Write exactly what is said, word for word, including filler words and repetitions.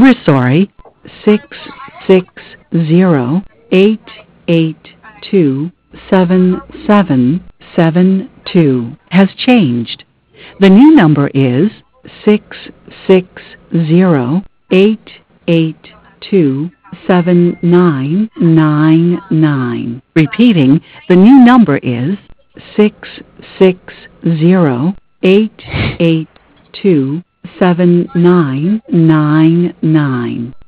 We're sorry. Six six zero eight eight two seven seven seven two has changed. The new number is six six zero eight eight two seven nine nine nine. Repeating, the new number is six six zero eight eight two seven nine nine nine.